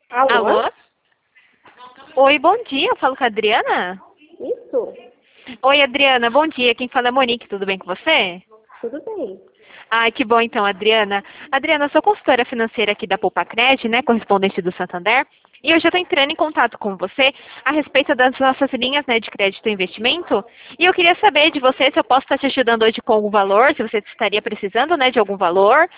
Alô? Alô? Oi, bom dia. Eu falo com a Adriana? Isso? Oi, Adriana. Bom dia. Quem fala é a Monique. Tudo bem com você? Tudo bem. Ai, que bom então, Adriana. Adriana, eu sou consultora financeira aqui da Poupa-Cred, né, correspondente do Santander, e eu já estou entrando em contato com você a respeito das nossas linhas, né, de crédito e investimento, e eu queria saber de você se eu posso estar te ajudando hoje com algum valor, se você estaria precisando, né, de algum valor.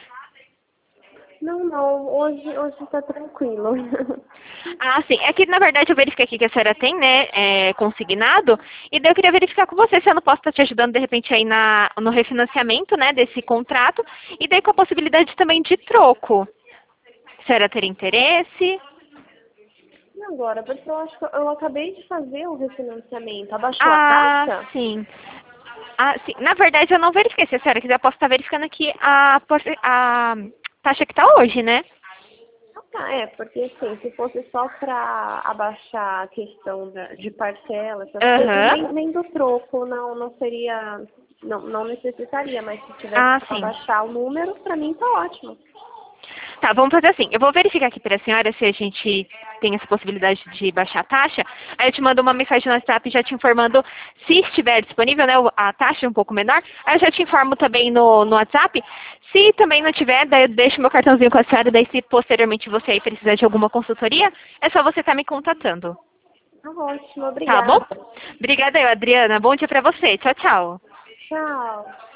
Não. Hoje tá tranquilo. Ah, sim. É que, na verdade, eu verifiquei aqui que a senhora tem, né, consignado, e daí eu queria verificar com você se eu não posso estar te ajudando, de repente, aí no refinanciamento, né, desse contrato, e daí com a possibilidade também de troco. A senhora teria interesse? E agora? Porque eu acho que eu acabei de fazer o refinanciamento. Abaixou a Ah, taxa? sim. Ah, sim. Na verdade, eu não verifiquei. Se a senhora quiser, eu posso estar verificando aqui a taxa que está hoje, né? Ah, porque assim, se fosse só para abaixar a questão de parcela, essas coisas, Aham. nem do troco não seria, não necessitaria, mas se tivesse Ah, para sim. abaixar o número, para mim tá ótimo. Tá, vamos fazer assim. Eu vou verificar aqui para a senhora se a gente tem essa possibilidade de baixar a taxa. Aí eu te mando uma mensagem no WhatsApp já te informando se estiver disponível, né? A taxa é um pouco menor. Aí eu já te informo também no WhatsApp. Se também não tiver, daí eu deixo meu cartãozinho com a senhora. Daí se posteriormente você aí precisar de alguma consultoria, é só você estar me contatando. Tá ótimo, Tá bom? obrigada. Obrigada, eu, Adriana. Bom dia para você. Tchau, tchau. Tchau.